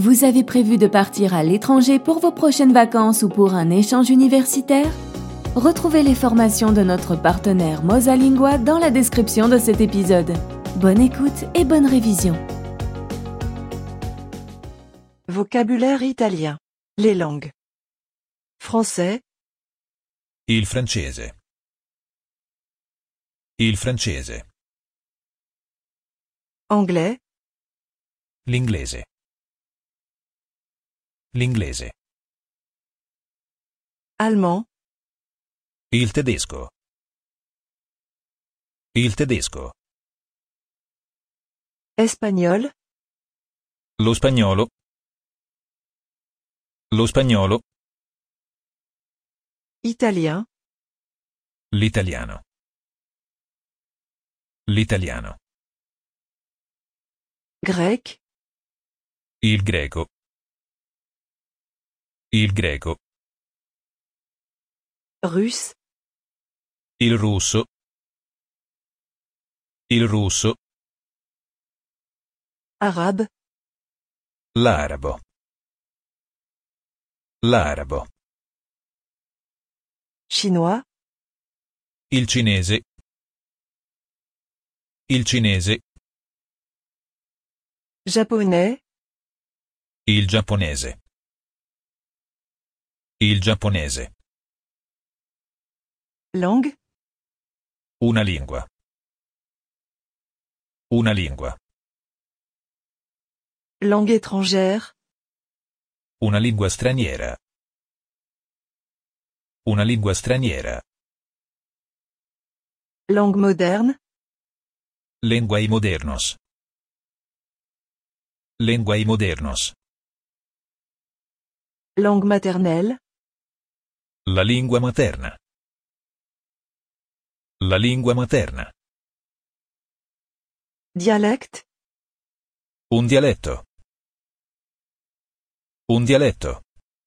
Vous avez prévu de partir à l'étranger pour vos prochaines vacances ou pour un échange universitaire? Retrouvez les formations de notre partenaire Mosalingua dans la description de cet épisode. Bonne écoute et bonne révision. Vocabulaire italien. Les langues. Français, Il francese. Il francese. anglais, L'inglese. L'inglese. allemand, Il tedesco. Il tedesco. espagnol, Lo spagnolo. Lo spagnolo. italien, L'italiano. L'italiano. grec, Il greco. Il greco. russe, Il russo. Il russo. arabe, L'arabo. L'arabo. chinois, Il cinese. Il cinese. japonais, Il giapponese. Il giapponese. langue, Una lingua. Una lingua. langue étrangère, Una lingua straniera. Una lingua straniera. langue moderne, Lenguae modernos. Lenguae modernos. langue maternelle, La lingua materna. La lingua materna. dialecte, Un dialetto. Un dialetto.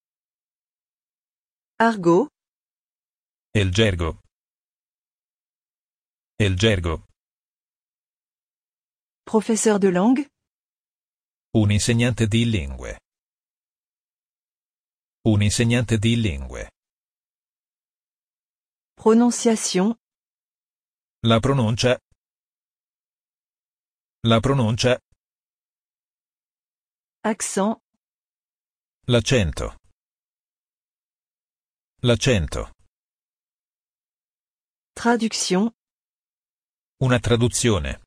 argot, Il gergo. Il gergo. professeur de langue, Un insegnante di lingue. Un insegnante di lingue. prononciation, La pronuncia. La pronuncia. accent, L'accento. L'accento. traduction, Una traduzione.